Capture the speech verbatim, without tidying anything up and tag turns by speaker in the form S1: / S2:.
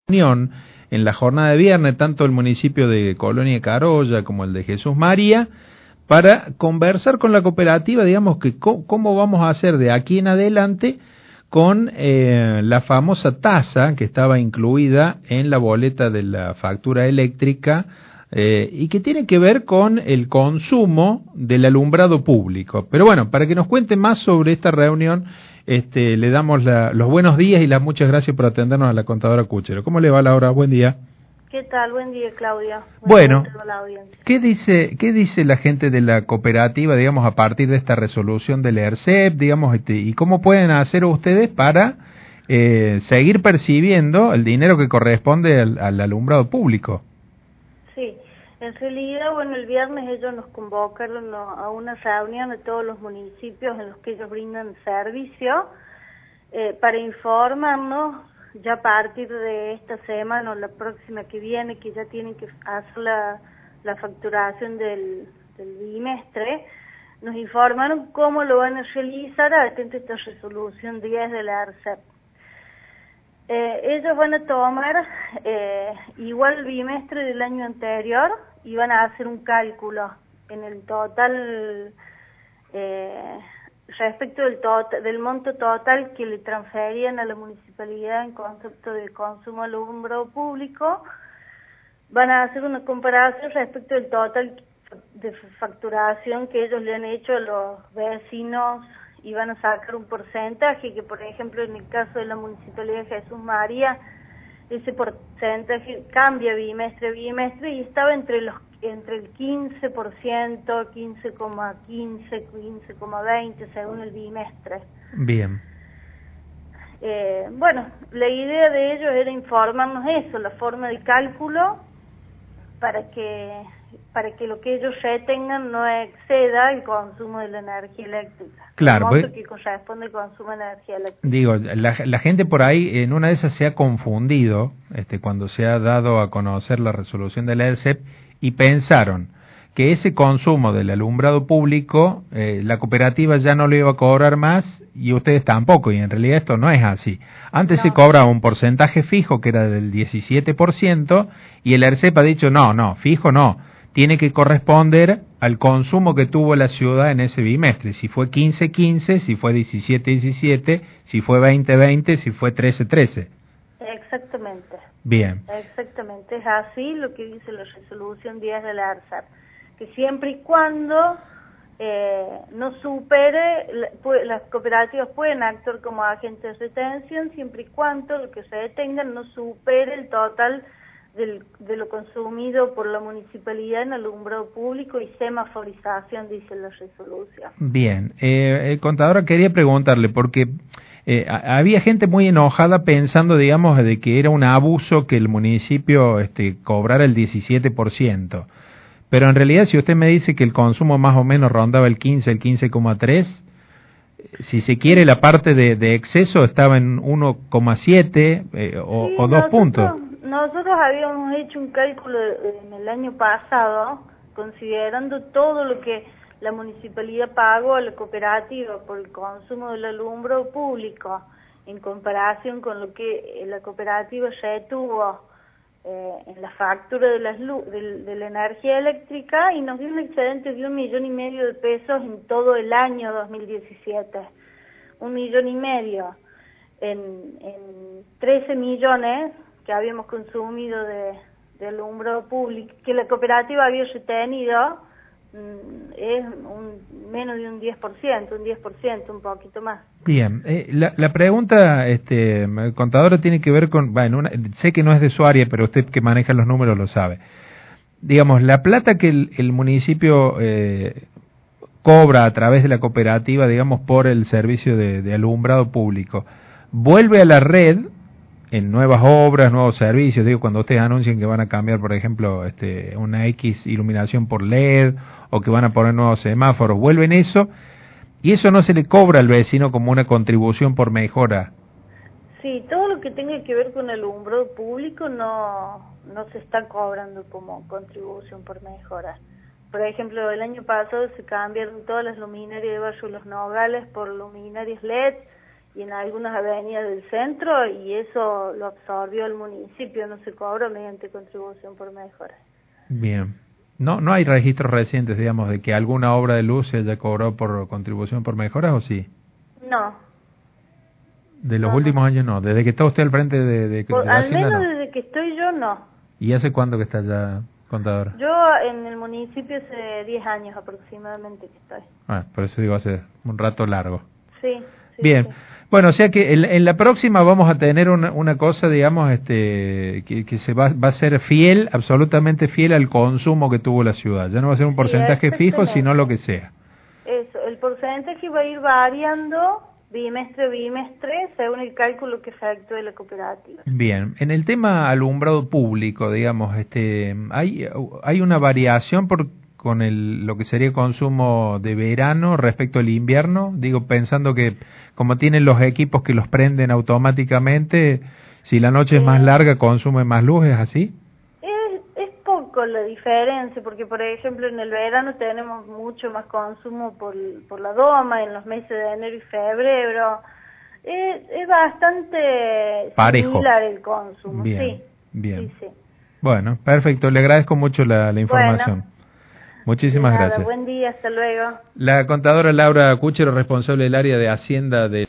S1: reunión en la jornada de viernes, tanto el municipio de Colonia Carolla como el de Jesús María, para conversar con la cooperativa, digamos, que co cómo vamos a hacer de aquí en adelante con eh, la famosa tasa que estaba incluida en la boleta de la factura eléctrica eh, y que tiene que ver con el consumo del alumbrado público. Pero bueno, para que nos cuente más sobre esta reunión, este, le damos la, los buenos días y las muchas gracias por atendernos a la contadora Cuchero. ¿Cómo le va, Laura? Buen día.
S2: ¿Qué tal? Buen día, Claudia.
S1: Bueno, ¿qué dice qué dice la gente de la cooperativa, digamos, a partir de esta resolución del ERCEP, digamos, este, y cómo pueden hacer ustedes para eh, seguir percibiendo el dinero que corresponde al, al alumbrado público?
S2: Sí, en realidad, bueno, el viernes ellos nos convocaron a una reunión de todos los municipios en los que ellos brindan servicio eh, para informarnos ya a partir de esta semana o la próxima que viene, que ya tienen que hacer la, la facturación del, del bimestre, nos informaron cómo lo van a realizar atento a esta resolución diez de la ERCEP. Eh, ellos van a tomar eh, igual el bimestre del año anterior y van a hacer un cálculo en el total eh, respecto del, tot del monto total que le transferían a la municipalidad en concepto de consumo de alumbrado público. Van a hacer una comparación respecto del total de facturación que ellos le han hecho a los vecinos y van a sacar un porcentaje que, por ejemplo, en el caso de la municipalidad de Jesús María, ese porcentaje cambia bimestre a bimestre y estaba entre los entre el quince por ciento, quince coma quince, quince coma veinte según el bimestre.
S1: Bien.
S2: Eh, bueno, la idea de ellos era informarnos eso, la forma de cálculo, para que para que lo que ellos retengan no exceda el consumo de la energía eléctrica.
S1: Claro,
S2: el monto
S1: pues,
S2: que corresponde al consumo de energía eléctrica.
S1: Digo, la, la gente por ahí en una de esas se ha confundido este, cuando se ha dado a conocer la resolución de la ERCEP y pensaron que ese consumo del alumbrado público eh, la cooperativa ya no lo iba a cobrar más y ustedes tampoco, y en realidad esto no es así. Antes no. Se cobraba un porcentaje fijo que era del diecisiete por ciento y el ERCEP ha dicho no, no, fijo no, tiene que corresponder al consumo que tuvo la ciudad en ese bimestre, si fue quince quince, si fue diecisiete diecisiete, si fue veinte veinte, si fue trece trece.
S2: Exactamente.
S1: Bien.
S2: Exactamente, es así lo que dice la resolución diez de la ERCEP, que siempre y cuando eh, no supere, la, las cooperativas pueden actuar como agentes de retención siempre y cuando lo que se detengan no supere el total del, de lo consumido por la municipalidad en alumbrado público y semaforización, dice la resolución.
S1: Bien, eh, eh, contadora, quería preguntarle, porque eh, había gente muy enojada pensando, digamos, de que era un abuso que el municipio este, cobrara el diecisiete por ciento. Pero en realidad, si usted me dice que el consumo más o menos rondaba el quince, el quince coma tres, si se quiere, la parte de, de exceso estaba en uno coma siete eh, o,
S2: sí,
S1: o dos
S2: nosotros,
S1: puntos.
S2: Nosotros habíamos hecho un cálculo en el año pasado, considerando todo lo que la municipalidad pagó a la cooperativa por el consumo del alumbrado público, en comparación con lo que la cooperativa retuvo eh, en la factura de, las de, de la energía eléctrica, y nos dio un excedente de un millón y medio de pesos en todo el año dos mil diecisiete. Un millón y medio en, en trece millones que habíamos consumido de, de alumbrado público, que la cooperativa había retenido, es un, menos de un diez por ciento, un diez por ciento, un poquito más.
S1: Bien, eh, la, la pregunta, este, contadora, tiene que ver con, bueno, una, sé que no es de su área, pero usted que maneja los números lo sabe. Digamos, la plata que el, el municipio eh, cobra a través de la cooperativa, digamos, por el servicio de, de alumbrado público, ¿vuelve a la red en nuevas obras, nuevos servicios? Digo, cuando ustedes anuncian que van a cambiar, por ejemplo, este, una X iluminación por L E D o que van a poner nuevos semáforos, ¿vuelven eso? ¿Y eso no se le cobra al vecino como una contribución por mejora?
S2: Sí, todo lo que tenga que ver con el alumbrado público no, no se está cobrando como contribución por mejora. Por ejemplo, el año pasado se cambiaron todas las luminarias de Barrio Los Nogales por luminarias L E D y en algunas avenidas del centro, y eso lo absorbió el municipio, no se cobra mediante contribución por mejoras.
S1: Bien. No, no hay registros recientes, digamos, de que alguna obra de luz se haya cobrado por contribución por mejoras, ¿o sí?
S2: No.
S1: De los
S2: no,
S1: últimos
S2: no.
S1: años no, desde que está usted al frente de, de,
S2: Por,
S1: de la
S2: al
S1: Hacienda,
S2: menos
S1: no.
S2: desde que estoy yo, no.
S1: ¿Y hace cuánto que está ya, contadora?
S2: Yo en el municipio hace diez años aproximadamente que estoy.
S1: Ah, por eso digo, hace un rato largo.
S2: Sí. sí
S1: Bien.
S2: sí.
S1: Bueno, o sea que en, en la próxima vamos a tener una, una cosa, digamos, este, que, que se va, va a ser fiel, absolutamente fiel al consumo que tuvo la ciudad. Ya no va a ser un porcentaje
S2: sí,
S1: fijo, sino lo que sea.
S2: Eso, el porcentaje va a ir variando bimestre a bimestre según el cálculo que efectúe la cooperativa.
S1: Bien. En el tema alumbrado público, digamos, este, hay, hay una variación por con el, lo que sería consumo de verano respecto al invierno, digo, pensando que como tienen los equipos que los prenden automáticamente, si la noche es más larga consume más luz, ¿es así?
S2: Es, es poco la diferencia, porque por ejemplo en el verano tenemos mucho más consumo por, por la doma, en los meses de enero y febrero, es, es bastante
S1: parejo,
S2: similar el consumo,
S1: bien,
S2: sí.
S1: Bien.
S2: Sí, sí.
S1: Bueno, perfecto, le agradezco mucho la, la información.
S2: Bueno.
S1: Muchísimas
S2: Nada,
S1: gracias.
S2: Buen día, hasta luego.
S1: La contadora Laura Cúchero, responsable del área de Hacienda de